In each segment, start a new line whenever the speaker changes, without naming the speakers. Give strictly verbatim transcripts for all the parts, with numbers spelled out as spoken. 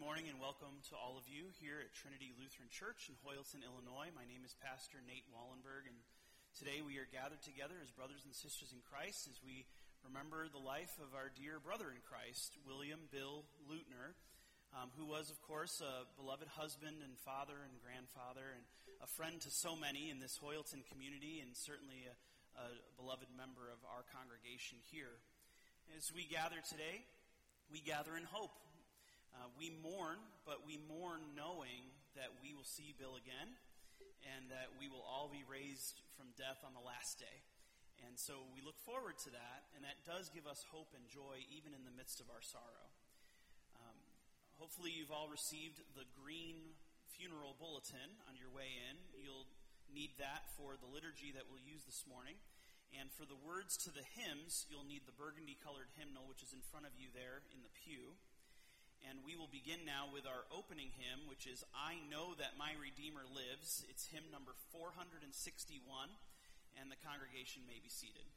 morning and welcome to all of you here at Trinity Lutheran Church in Hoyleton, Illinois. My name is Pastor Nate Wallenberg, and today we are gathered together as brothers and sisters in Christ as we remember the life of our dear brother in Christ, William Bill Lutner, um, who was, of course, a beloved husband and father and grandfather and a friend to so many in this Hoyleton community, and certainly a, a beloved member of our congregation here. As we gather today, we gather in hope. Uh, we mourn, but we mourn knowing that we will see Bill again and that we will all be raised from death on the last day. And so we look forward to that, and that does give us hope and joy even in the midst of our sorrow. Um, hopefully you've all received the green funeral bulletin on your way in. You'll need that for the liturgy that we'll use this morning. And for the words to the hymns, you'll need the burgundy-colored hymnal, which is in front of you there in the pew. And we will begin now with our opening hymn, which is I Know That My Redeemer Lives. It's hymn number four hundred sixty-one, and the congregation may be seated.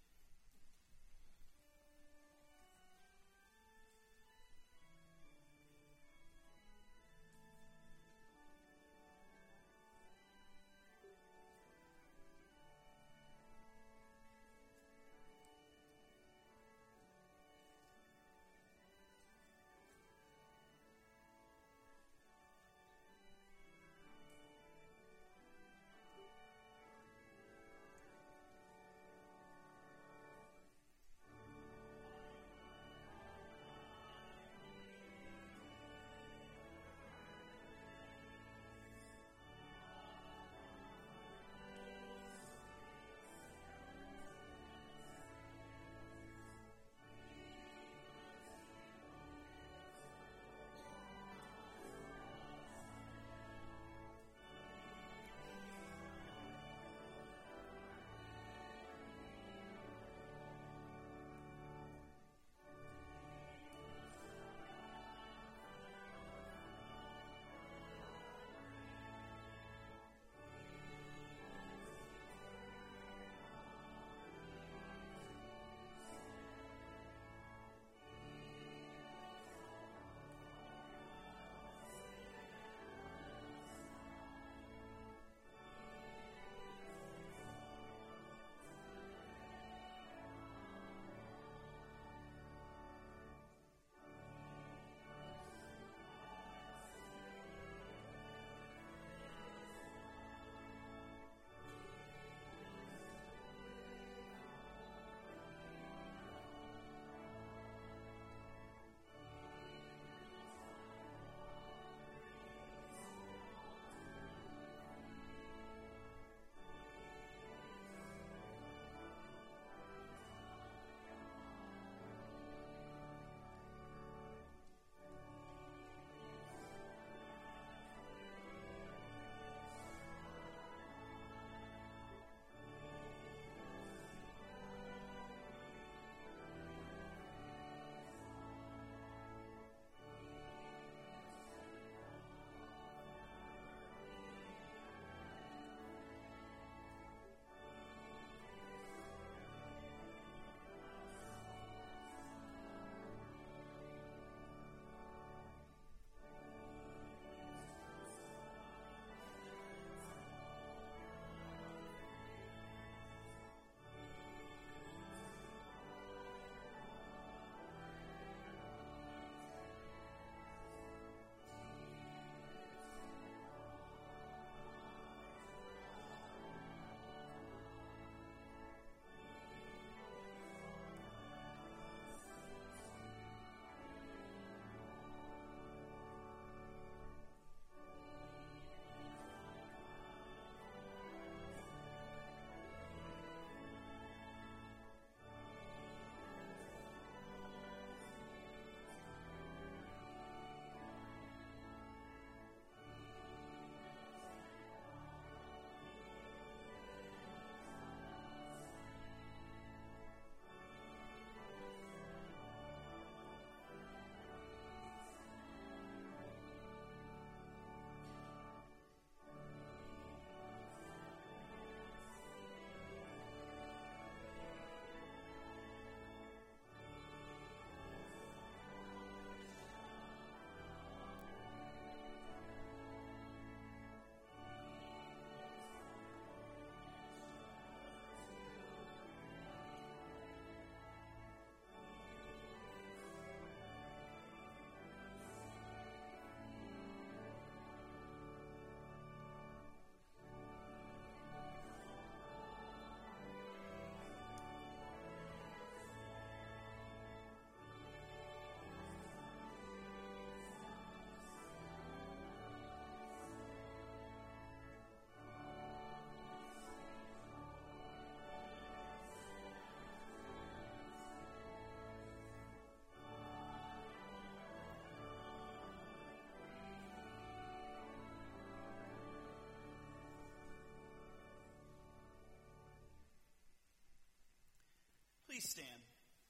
Please stand.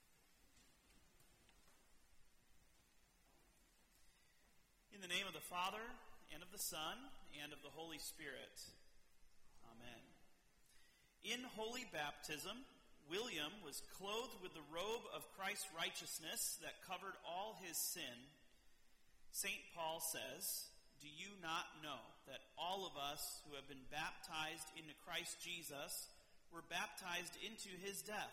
In the name of the Father, and of the Son, and of the Holy Spirit. Amen. In holy baptism, William was clothed with the robe of Christ's righteousness that covered all his sin. Saint Paul says, "Do you not know that all of us who have been baptized into Christ Jesus were baptized into his death?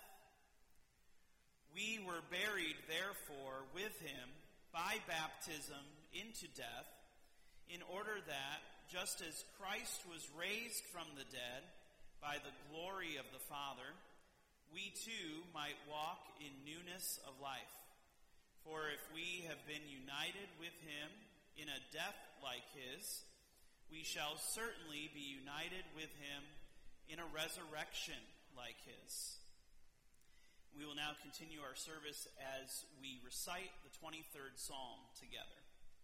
We were buried, therefore, with him by baptism into death, in order that, just as Christ was raised from the dead by the glory of the Father, we too might walk in newness of life. For if we have been united with him in a death like his, we shall certainly be united with him in a resurrection like his." We will now continue our service as we recite the twenty-third Psalm together.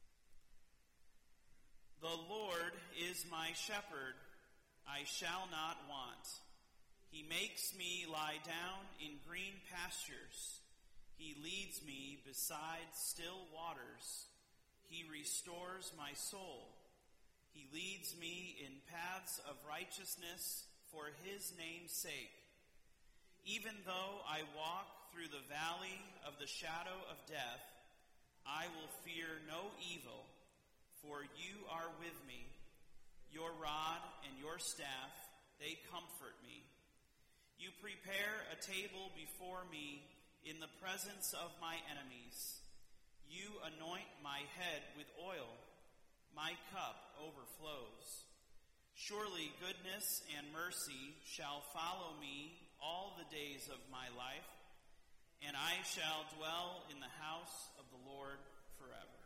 The Lord is my shepherd, I shall not want. He makes me lie down in green pastures. He leads me beside still waters. He restores my soul. He leads me in paths of righteousness for his name's sake. Even though I walk through the valley of the shadow of death, I will fear no evil, for you are with me. Your rod and your staff, they comfort me. You prepare a table before me in the presence of my enemies. You anoint my head with oil. My cup overflows. Surely goodness and mercy shall follow me all the days of my life, and I shall dwell in the house of the Lord forever.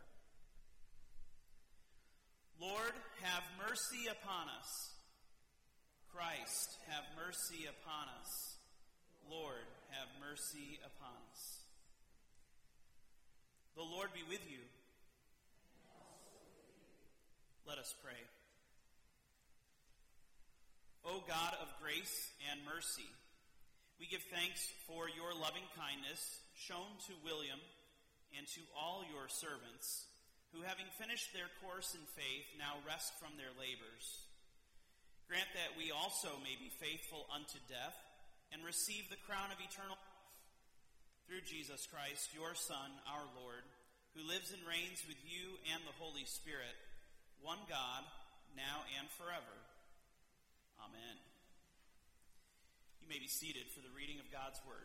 Lord, have mercy upon us. Christ, have mercy upon us. Lord, have mercy upon us. The Lord be with you. Let us pray. O God of grace and mercy, we give thanks for your loving kindness shown to William and to all your servants, who, having finished their course in faith, now rest from their labors. Grant that we also may be faithful unto death and receive the crown of eternal life. Through Jesus Christ, your Son, our Lord, who lives and reigns with you and the Holy Spirit, one God, now and forever. Amen. You may be seated for the reading of God's Word.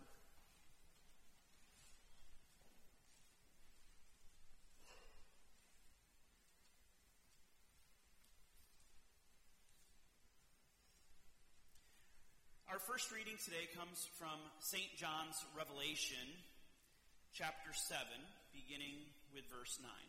Our first reading today comes from Saint John's Revelation, chapter seven, beginning with verse nine.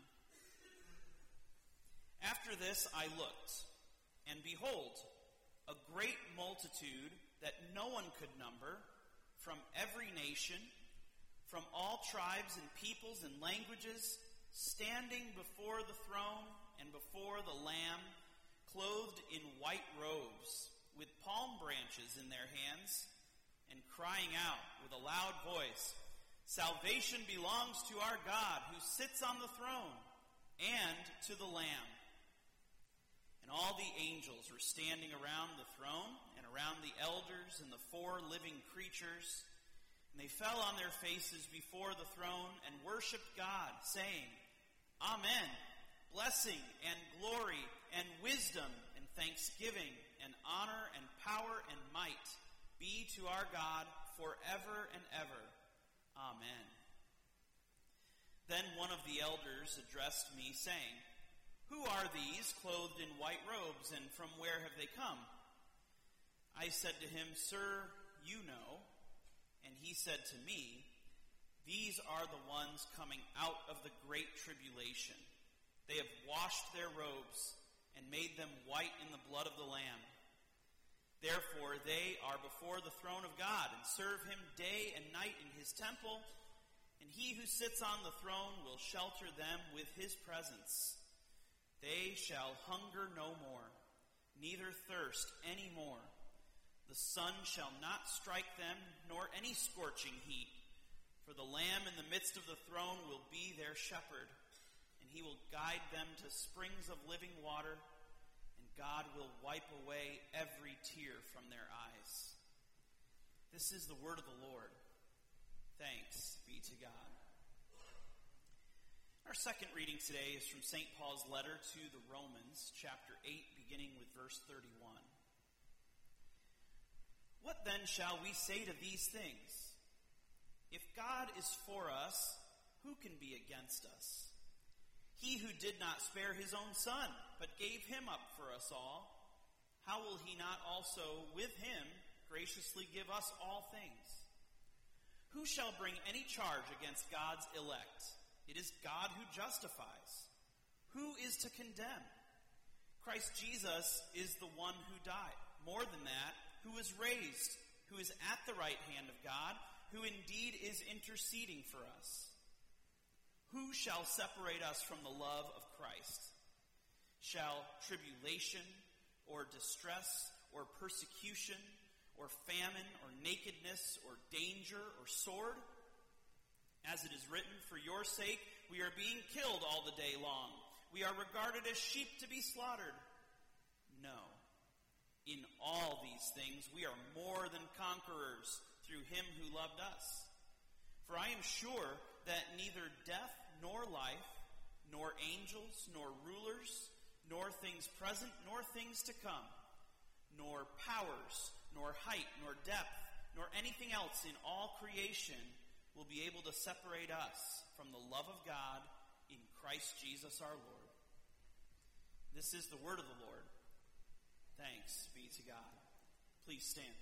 After this I looked, and behold, a great multitude that no one could number, from every nation, from all tribes and peoples and languages, standing before the throne and before the Lamb, clothed in white robes, with palm branches in their hands, and crying out with a loud voice, "Salvation belongs to our God who sits on the throne and to the Lamb." And all the angels were standing around the throne and around the elders and the four living creatures, and they fell on their faces before the throne and worshipped God, saying, "Amen. Blessing and glory and wisdom and thanksgiving and honor and power and might be to our God forever and ever. Amen." Then one of the elders addressed me, saying, "Who are these clothed in white robes, and from where have they come?" I said to him, "Sir, you know." And he said to me, "These are the ones coming out of the great tribulation. They have washed their robes and made them white in the blood of the Lamb. Therefore they are before the throne of God and serve him day and night in his temple, and he who sits on the throne will shelter them with his presence. They shall hunger no more, neither thirst any more. The sun shall not strike them, nor any scorching heat. For the Lamb in the midst of the throne will be their shepherd, and he will guide them to springs of living water, and God will wipe away every tear from their eyes. This is the word of the Lord. Thanks be to God. Our second reading today is from Saint Paul's letter to the Romans, chapter eight, beginning with verse thirty-one. What then shall we say to these things? If God is for us, who can be against us? He who did not spare his own son, but gave him up for us all, how will he not also with him graciously give us all things? Who shall bring any charge against God's elect? It is God who justifies. Who is to condemn? Christ Jesus is the one who died. More than that, who was raised, who is at the right hand of God, who indeed is interceding for us. Who shall separate us from the love of Christ? Shall tribulation, or distress, or persecution, or famine, or nakedness, or danger, or sword? As it is written, for your sake we are being killed all the day long. We are regarded as sheep to be slaughtered. No. In all these things we are more than conquerors through him who loved us. For I am sure that neither death nor life, nor angels, nor rulers, nor things present, nor things to come, nor powers, nor height, nor depth, nor anything else in all creation will be able to separate us from the love of God in Christ Jesus our Lord. This is the word of the Lord. Thanks be to God. Please stand.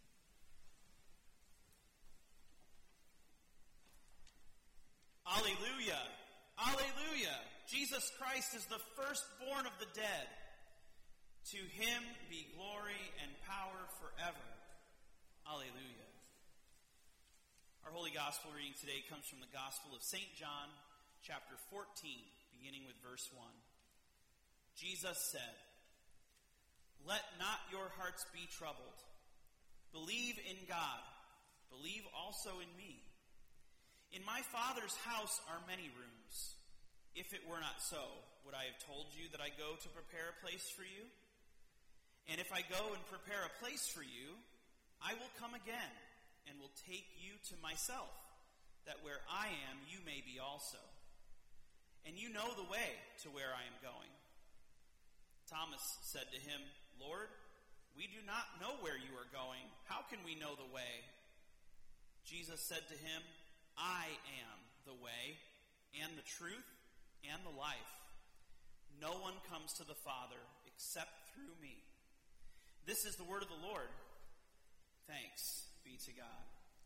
Alleluia! Alleluia! Jesus Christ is the firstborn of the dead. To him be glory and power forever. Alleluia. Our Holy Gospel reading today comes from the Gospel of Saint John, chapter fourteen, beginning with verse one. Jesus said, "Let not your hearts be troubled. Believe in God. Believe also in me. In my Father's house are many rooms. If it were not so, would I have told you that I go to prepare a place for you? And if I go and prepare a place for you, I will come again and will take you to myself, that where I am, you may be also. And you know the way to where I am going." Thomas said to him, "Lord, we do not know where you are going. How can we know the way?" Jesus said to him, "I am the way and the truth and the life. No one comes to the Father except through me." This is the word of the Lord. Thanks be to God.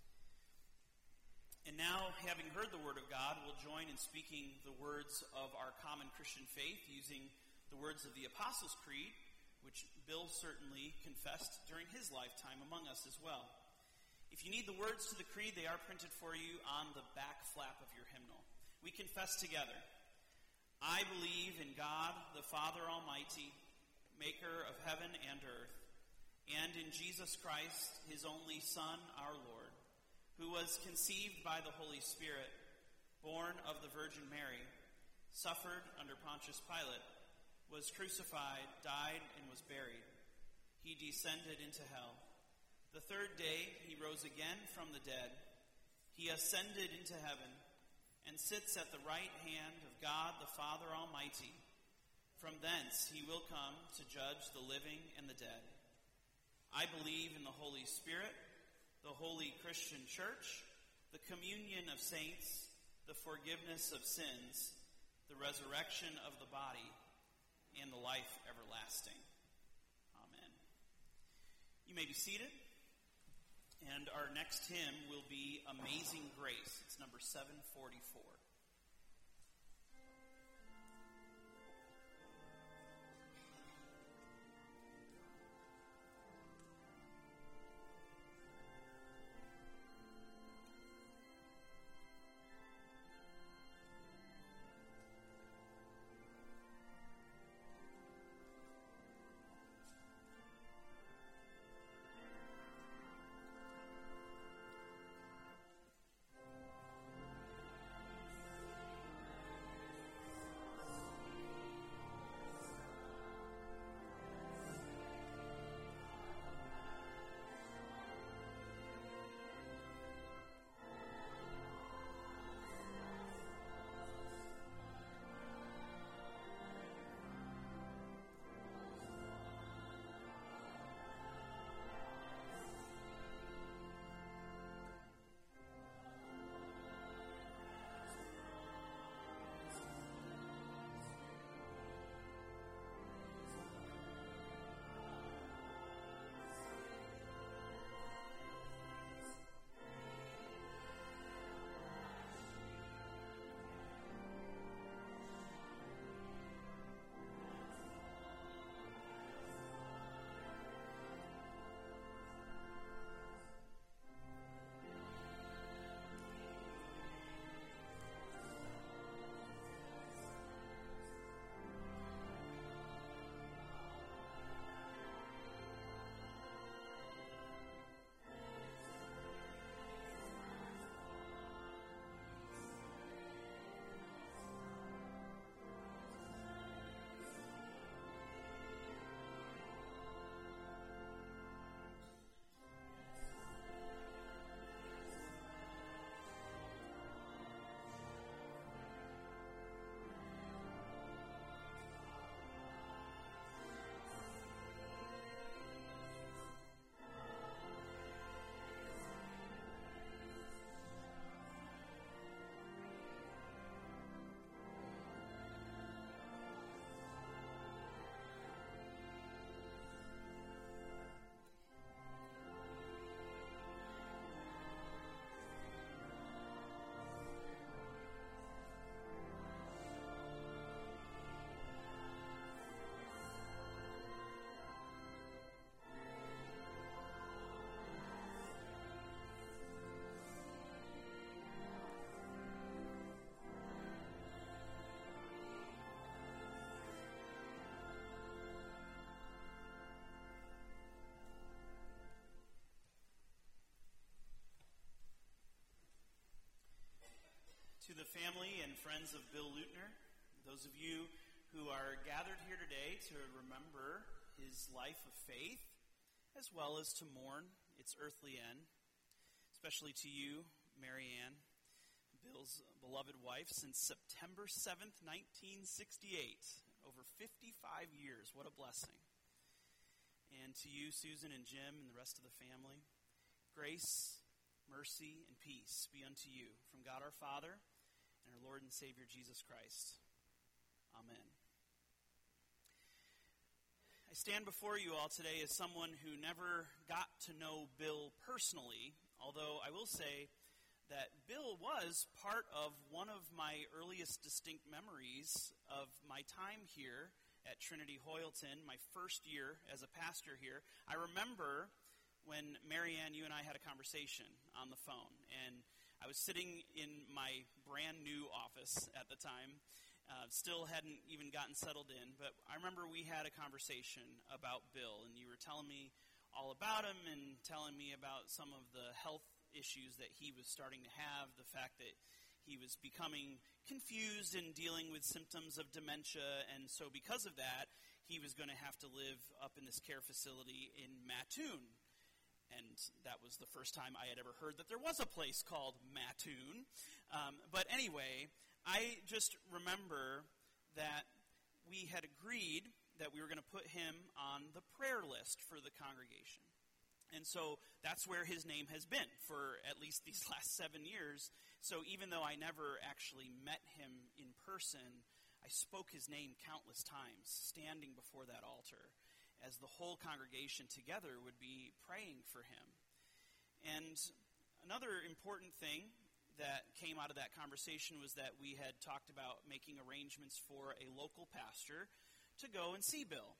And now, having heard the word of God, we'll join in speaking the words of our common Christian faith using the words of the Apostles' Creed, which Bill certainly confessed during his lifetime among us as well. If you need the words to the creed, they are printed for you on the back flap of your hymnal. We confess together. I believe in God, the Father Almighty, maker of heaven and earth, and in Jesus Christ, his only Son, our Lord, who was conceived by the Holy Spirit, born of the Virgin Mary, suffered under Pontius Pilate, was crucified, died, and was buried. He descended into hell. The third day he rose again from the dead. He ascended into heaven and sits at the right hand of God the Father Almighty. From thence he will come to judge the living and the dead. I believe in the Holy Spirit, the holy Christian church, the communion of saints, the forgiveness of sins, the resurrection of the body, and the life everlasting. Amen. You may be seated. And our next hymn will be Amazing Grace. It's number seven forty-four. friends of Bill Lutner, those of you who are gathered here today to remember his life of faith, as well as to mourn its earthly end, especially to you, Mary Ann, Bill's beloved wife, since September seventh, nineteen sixty-eight, over fifty-five years. What a blessing. And to you, Susan and Jim and the rest of the family, grace, mercy, and peace be unto you from God our Father and our Lord and Savior Jesus Christ. Amen. I stand before you all today as someone who never got to know Bill personally, although I will say that Bill was part of one of my earliest distinct memories of my time here at Trinity Hoyleton, my first year as a pastor here. I remember when Mary Ann, you and I had a conversation on the phone, and I was sitting in my brand new office at the time, uh, still hadn't even gotten settled in, but I remember we had a conversation about Bill, and you were telling me all about him and telling me about some of the health issues that he was starting to have, the fact that he was becoming confused and dealing with symptoms of dementia, and so because of that, he was going to have to live up in this care facility in Mattoon. And that was the first time I had ever heard that there was a place called Mattoon. Um, but anyway, I just remember that we had agreed that we were going to put him on the prayer list for the congregation. And so that's where his name has been for at least these last seven years. So even though I never actually met him in person, I spoke his name countless times, standing before that altar, as the whole congregation together would be praying for him. And another important thing that came out of that conversation was that we had talked about making arrangements for a local pastor to go and see Bill,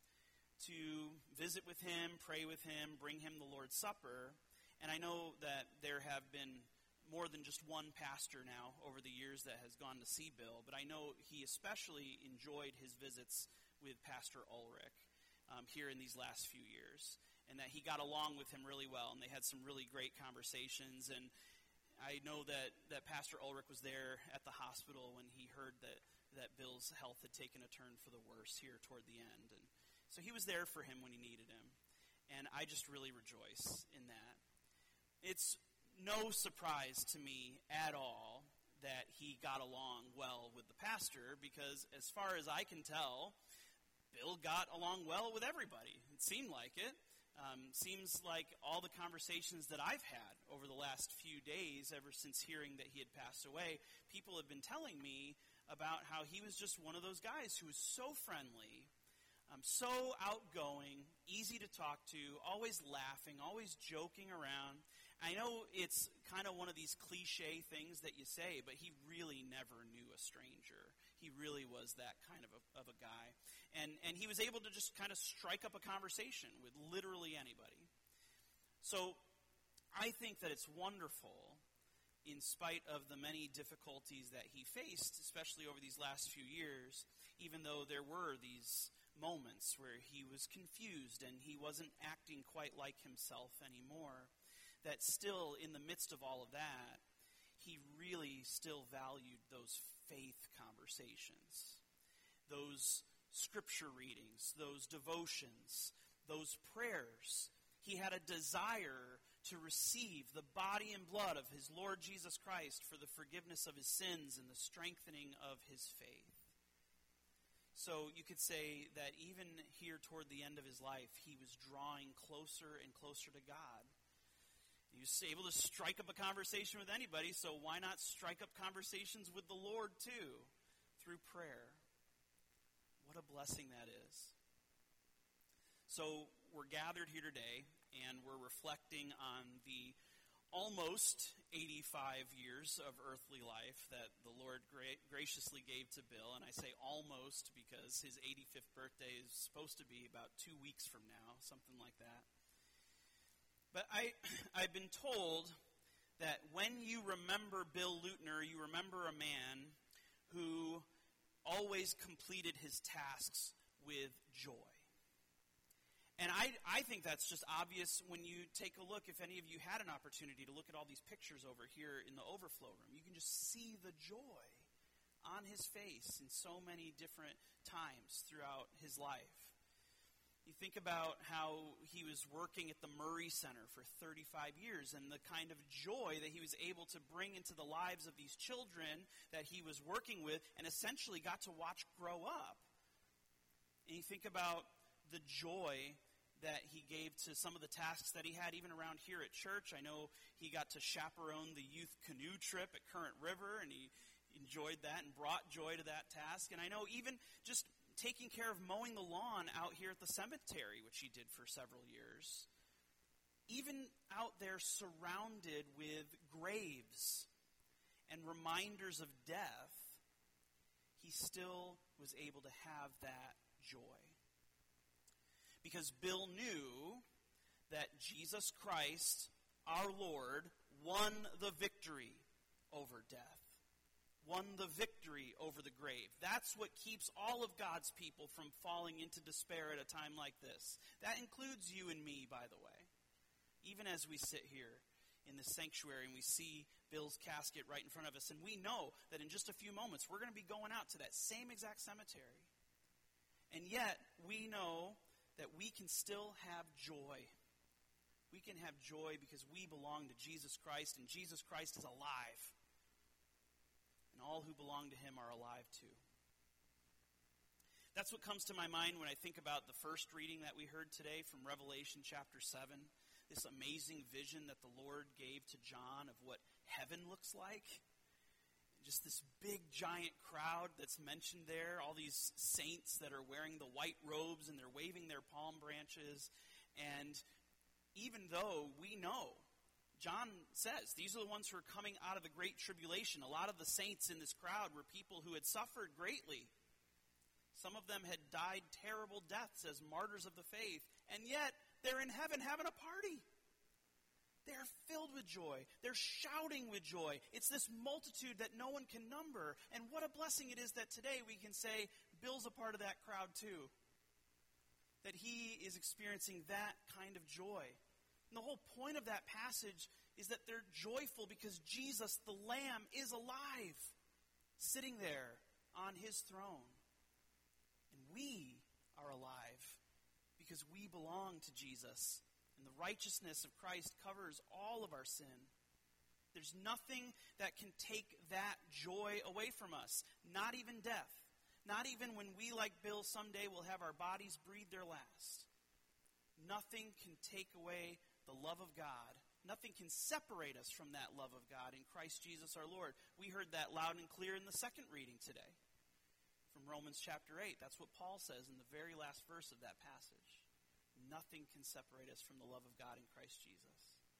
to visit with him, pray with him, bring him the Lord's Supper. And I know that there have been more than just one pastor now over the years that has gone to see Bill, but I know he especially enjoyed his visits with Pastor Ulrich Um, here in these last few years, and that he got along with him really well, and they had some really great conversations. And I know that, that Pastor Ulrich was there at the hospital when he heard that, that Bill's health had taken a turn for the worse here toward the end. And so he was there for him when he needed him, and I just really rejoice in that. It's no surprise to me at all that he got along well with the pastor, because as far as I can tell, Bill got along well with everybody. It seemed like it. Um, seems like all the conversations that I've had over the last few days, ever since hearing that he had passed away, people have been telling me about how he was just one of those guys who was so friendly, um, so outgoing, easy to talk to, always laughing, always joking around. I know it's kind of one of these cliche things that you say, but he really never knew a stranger. He really was that kind of a, of a guy. And and he was able to just kind of strike up a conversation with literally anybody. So I think that it's wonderful, in spite of the many difficulties that he faced, especially over these last few years, even though there were these moments where he was confused and he wasn't acting quite like himself anymore, that still, in the midst of all of that, he really still valued those faith conversations, those scripture readings, those devotions, those prayers. He had a desire to receive the body and blood of his Lord Jesus Christ for the forgiveness of his sins and the strengthening of his faith. So you could say that even here toward the end of his life, he was drawing closer and closer to God. He was able to strike up a conversation with anybody, so why not strike up conversations with the Lord too, through prayer? What a blessing that is. So we're gathered here today, and we're reflecting on the almost eighty-five years of earthly life that the Lord gra- graciously gave to Bill. And I say almost because his eighty-fifth birthday is supposed to be about two weeks from now, something like that. But I, I've been told that when you remember Bill Lutner, you remember a man who always completed his tasks with joy. And I, I think that's just obvious when you take a look, if any of you had an opportunity to look at all these pictures over here in the overflow room, you can just see the joy on his face in so many different times throughout his life. You think about how he was working at the Murray Center for thirty-five years and the kind of joy that he was able to bring into the lives of these children that he was working with and essentially got to watch grow up. And you think about the joy that he gave to some of the tasks that he had even around here at church. I know he got to chaperone the youth canoe trip at Current River, and he enjoyed that and brought joy to that task. And I know even just taking care of mowing the lawn out here at the cemetery, which he did for several years, even out there surrounded with graves and reminders of death, he still was able to have that joy. Because Bill knew that Jesus Christ, our Lord, won the victory over death. Won the victory over the grave. That's what keeps all of God's people from falling into despair at a time like this. That includes you and me, by the way. Even as we sit here in the sanctuary and we see Bill's casket right in front of us, and we know that in just a few moments we're going to be going out to that same exact cemetery. And yet, we know that we can still have joy. We can have joy because we belong to Jesus Christ, and Jesus Christ is alive. And all who belong to him are alive too. That's what comes to my mind when I think about the first reading that we heard today from Revelation chapter seven. This amazing vision that the Lord gave to John of what heaven looks like. Just this big, giant crowd that's mentioned there. All these saints that are wearing the white robes and they're waving their palm branches. And even though we know, John says, these are the ones who are coming out of the great tribulation. A lot of the saints in this crowd were people who had suffered greatly. Some of them had died terrible deaths as martyrs of the faith. And yet, they're in heaven having a party. They're filled with joy. They're shouting with joy. It's this multitude that no one can number. And what a blessing it is that today we can say, Bill's a part of that crowd too. That he is experiencing that kind of joy. And the whole point of that passage is that they're joyful because Jesus, the Lamb, is alive, sitting there on his throne. And we are alive because we belong to Jesus. And the righteousness of Christ covers all of our sin. There's nothing that can take that joy away from us. Not even death. Not even when we, like Bill, someday will have our bodies breathe their last. Nothing can take away the love of God. Nothing can separate us from that love of God in Christ Jesus our Lord. We heard that loud and clear in the second reading today from Romans chapter eight. That's what Paul says in the very last verse of that passage. Nothing can separate us from the love of God in Christ Jesus.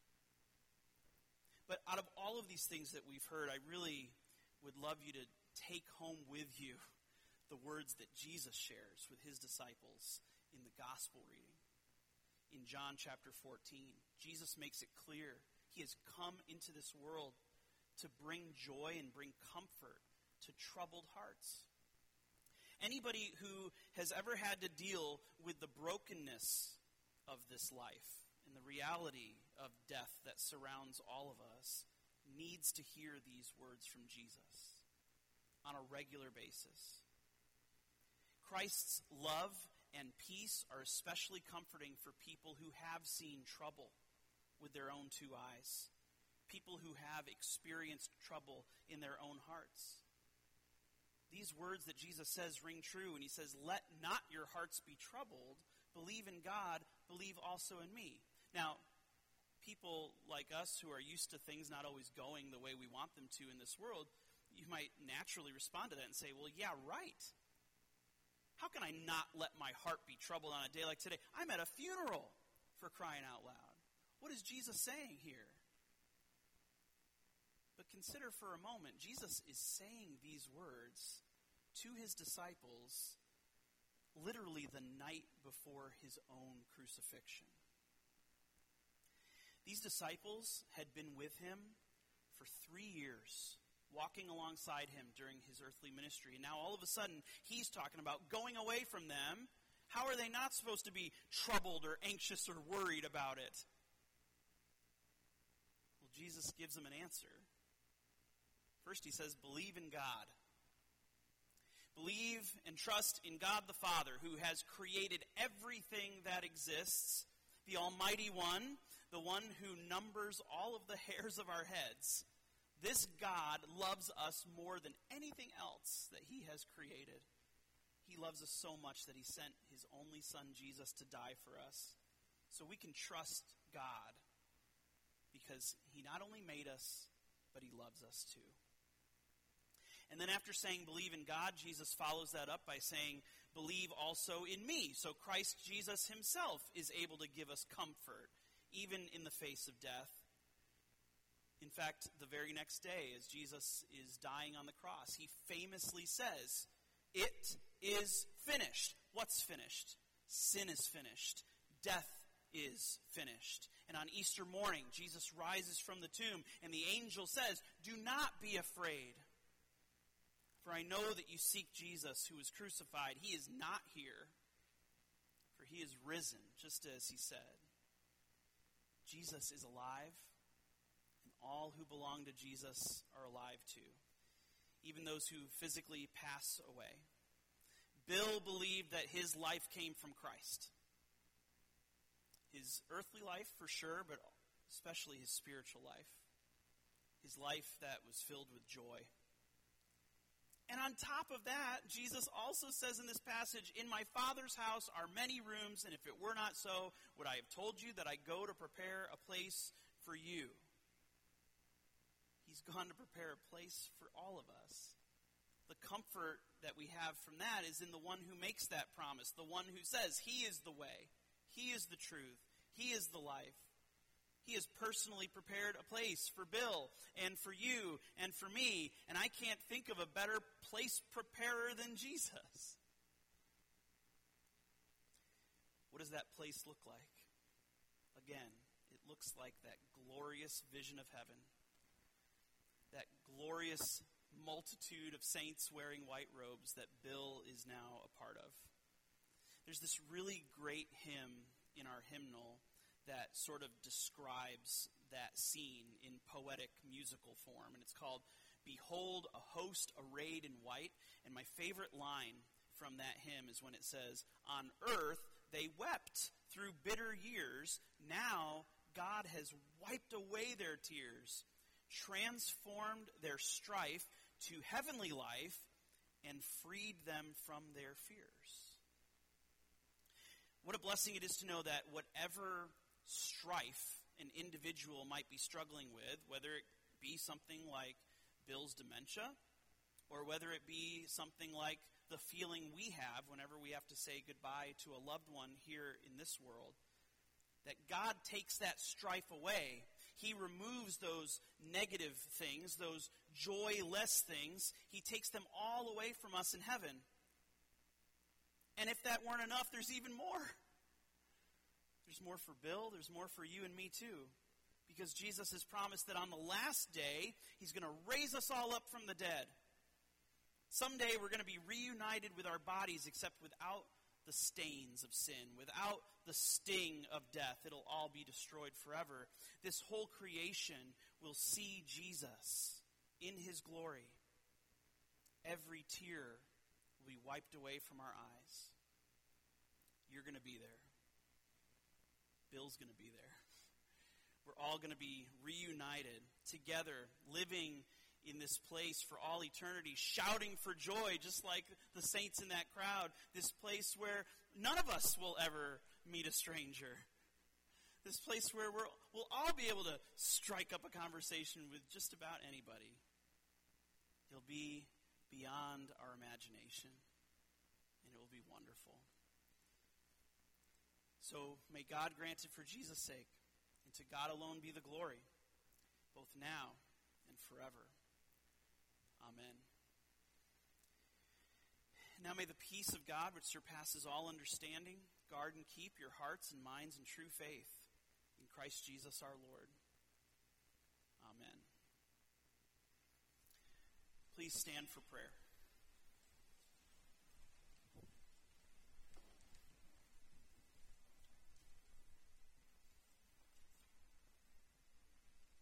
But out of all of these things that we've heard, I really would love you to take home with you the words that Jesus shares with his disciples in the gospel reading. In John chapter fourteen, Jesus makes it clear he has come into this world to bring joy and bring comfort to troubled hearts. Anybody who has ever had to deal with the brokenness of this life and the reality of death that surrounds all of us needs to hear these words from Jesus on a regular basis. Christ's love and peace are especially comforting for people who have seen trouble with their own two eyes, people who have experienced trouble in their own hearts. These words that Jesus says ring true, and he says, let not your hearts be troubled. Believe in God, believe also in me. Now, people like us who are used to things not always going the way we want them to in this world, you might naturally respond to that and say, well, yeah, right. How can I not let my heart be troubled on a day like today? I'm at a funeral, for crying out loud. What is Jesus saying here? But consider for a moment, Jesus is saying these words to his disciples literally the night before his own crucifixion. These disciples had been with him for three years, walking alongside him during his earthly ministry. And now all of a sudden, he's talking about going away from them. How are they not supposed to be troubled or anxious or worried about it? Well, Jesus gives them an answer. First, he says, believe in God. Believe and trust in God the Father, who has created everything that exists, the Almighty One, the one who numbers all of the hairs of our heads. This God loves us more than anything else that he has created. He loves us so much that he sent his only son, Jesus, to die for us. So we can trust God because he not only made us, but he loves us too. And then after saying believe in God, Jesus follows that up by saying believe also in me. So Christ Jesus himself is able to give us comfort, even in the face of death. In fact, the very next day, as Jesus is dying on the cross, he famously says, "It is finished." What's finished? Sin is finished. Death is finished. And on Easter morning, Jesus rises from the tomb, and the angel says, "Do not be afraid. For I know that you seek Jesus who was crucified. He is not here, for he is risen, just as he said." Jesus is alive, and all who belong to Jesus are alive too, even those who physically pass away. Bill believed that his life came from Christ. His earthly life, for sure, but especially his spiritual life. His life that was filled with joy. And on top of that, Jesus also says in this passage, "In my Father's house are many rooms, and if it were not so, would I have told you that I go to prepare a place for you?" He's gone to prepare a place for all of us. The comfort that we have from that is in the one who makes that promise, the one who says he is the way, he is the truth, he is the life. He has personally prepared a place for Bill and for you and for me, and I can't think of a better place preparer than Jesus. What does that place look like? Again, it looks like that glorious vision of heaven, that glorious multitude of saints wearing white robes that Bill is now a part of. There's this really great hymn in our hymnal that sort of describes that scene in poetic musical form. And it's called "Behold a Host Arrayed in White." And my favorite line from that hymn is when it says, "On earth they wept through bitter years. Now God has wiped away their tears, transformed their strife to heavenly life, and freed them from their fears." What a blessing it is to know that whatever strife an individual might be struggling with, whether it be something like Bill's dementia, or whether it be something like the feeling we have whenever we have to say goodbye to a loved one here in this world, that God takes that strife away. He removes those negative things, those joyless things. He takes them all away from us in heaven. And if that weren't enough, there's even more. There's more for Bill. There's more for you and me too. Because Jesus has promised that on the last day, he's going to raise us all up from the dead. Someday we're going to be reunited with our bodies, except without the stains of sin, without the sting of death. It'll all be destroyed forever. This whole creation will see Jesus in his glory. Every tear will be wiped away from our eyes. You're going to be there. Bill's going to be there. We're all going to be reunited together, living in this place for all eternity, shouting for joy, just like the saints in that crowd. This place where none of us will ever meet a stranger. This place where we're, we'll all be able to strike up a conversation with just about anybody. It'll be beyond our imagination, and it will be wonderful. So may God grant it for Jesus' sake, and to God alone be the glory, both now and forever. Amen. Now may the peace of God, which surpasses all understanding, guard and keep your hearts and minds in true faith in Christ Jesus our Lord. Amen. Please stand for prayer.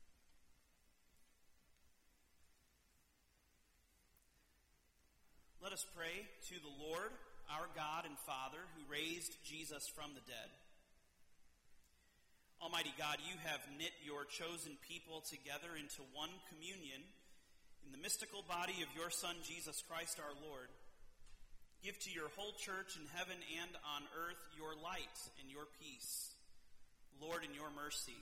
Let Let us pray to the Lord, our God and Father, who raised Jesus from the dead. Almighty God, you have knit your chosen people together into one communion in the mystical body of your Son, Jesus Christ our Lord. Give to your whole church in heaven and on earth your light and your peace. Lord, in your mercy,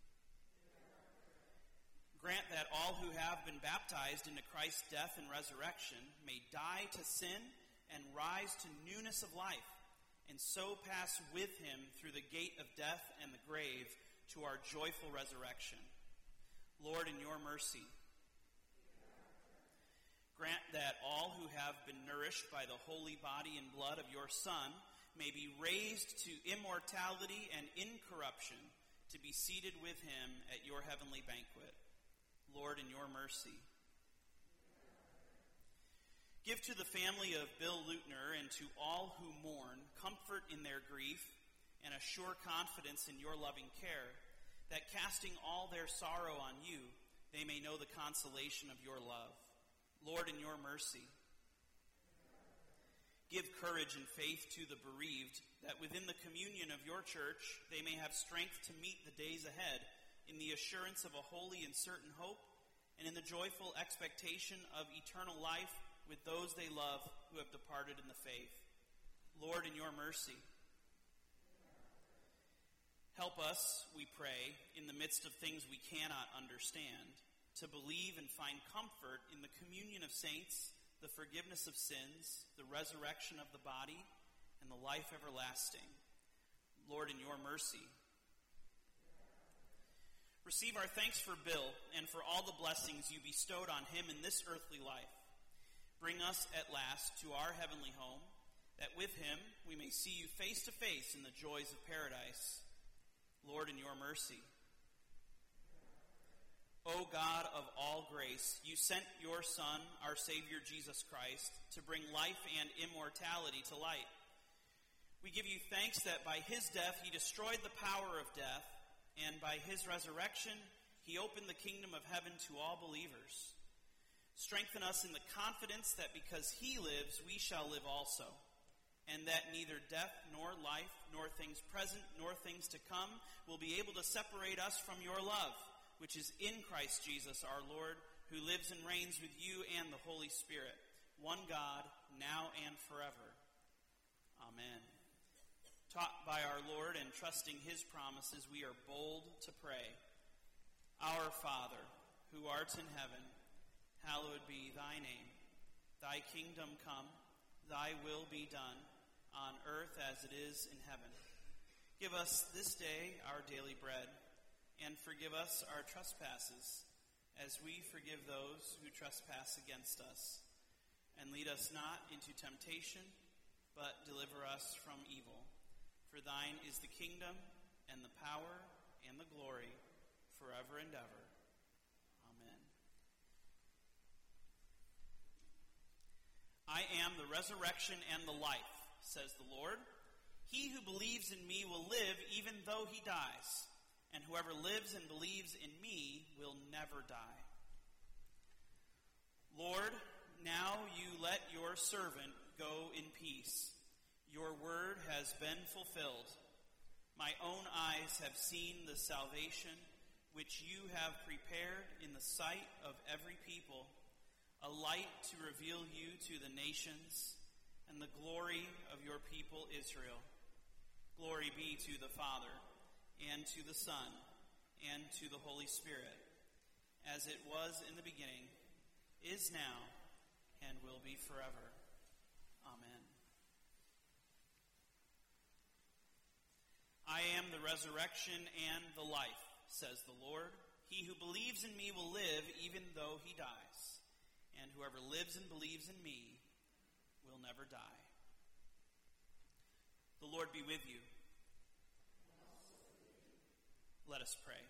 grant that all who have been baptized into Christ's death and resurrection may die to sin and rise to newness of life, and so pass with him through the gate of death and the grave to our joyful resurrection. Lord, in your mercy, grant that all who have been nourished by the holy body and blood of your Son may be raised to immortality and incorruption, to be seated with him at your heavenly banquet. Lord, in your mercy. Give to the family of Bill Lutner and to all who mourn comfort in their grief and a sure confidence in your loving care, that casting all their sorrow on you, they may know the consolation of your love. Lord, in your mercy. Give courage and faith to the bereaved, that within the communion of your church they may have strength to meet the days ahead in the assurance of a holy and certain hope, and in the joyful expectation of eternal life with those they love who have departed in the faith. Lord, in your mercy. Help us, we pray, in the midst of things we cannot understand, to believe and find comfort in the communion of saints, the forgiveness of sins, the resurrection of the body, and the life everlasting. Lord, in your mercy. Receive our thanks for Bill and for all the blessings you bestowed on him in this earthly life. Bring us at last to our heavenly home, that with him we may see you face to face in the joys of paradise. Lord, in your mercy. O God of all grace, you sent your Son, our Savior Jesus Christ, to bring life and immortality to light. We give you thanks that by his death he destroyed the power of death, and by his resurrection, he opened the kingdom of heaven to all believers. Strengthen us in the confidence that because he lives, we shall live also, and that neither death nor life, nor things present, nor things to come, will be able to separate us from your love, which is in Christ Jesus our Lord, who lives and reigns with you and the Holy Spirit, one God, now and forever. Amen. Taught by our Lord and trusting his promises, we are bold to pray. Our Father, who art in heaven, hallowed be thy name. Thy kingdom come, thy will be done, on earth as it is in heaven. Give us this day our daily bread, and forgive us our trespasses, as we forgive those who trespass against us. And lead us not into temptation, but deliver us from evil. For thine is the kingdom, and the power, and the glory, forever and ever. Amen. I am the resurrection and the life, says the Lord. He who believes in me will live even though he dies, and whoever lives and believes in me will never die. Lord, now you let your servant go in peace. Your word has been fulfilled. My own eyes have seen the salvation which you have prepared in the sight of every people, a light to reveal you to the nations and the glory of your people Israel. Glory be to the Father, and to the Son, and to the Holy Spirit, as it was in the beginning, is now, and will be forever. Amen. I am the resurrection and the life, says the Lord. He who believes in me will live even though he dies, and whoever lives and believes in me will never die. The Lord be with you. Let us pray.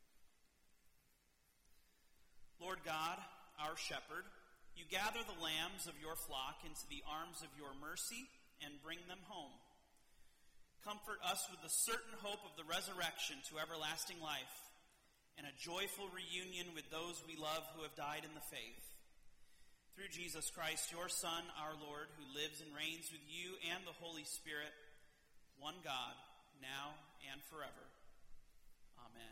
Lord God, our shepherd, you gather the lambs of your flock into the arms of your mercy and bring them home. Comfort us with the certain hope of the resurrection to everlasting life and a joyful reunion with those we love who have died in the faith. Through Jesus Christ, your Son, our Lord, who lives and reigns with you and the Holy Spirit, one God, now and forever. Amen.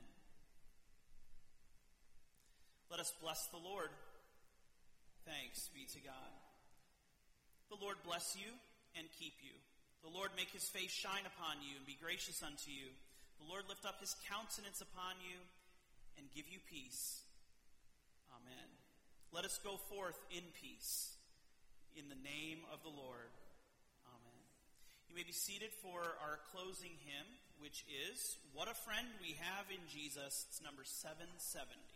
Let us bless the Lord. Thanks be to God. The Lord bless you and keep you. The Lord make his face shine upon you and be gracious unto you. The Lord lift up his countenance upon you and give you peace. Amen. Let us go forth in peace, in the name of the Lord. Amen. You may be seated for our closing hymn, which is, What a Friend We Have in Jesus. It's number seven seventy.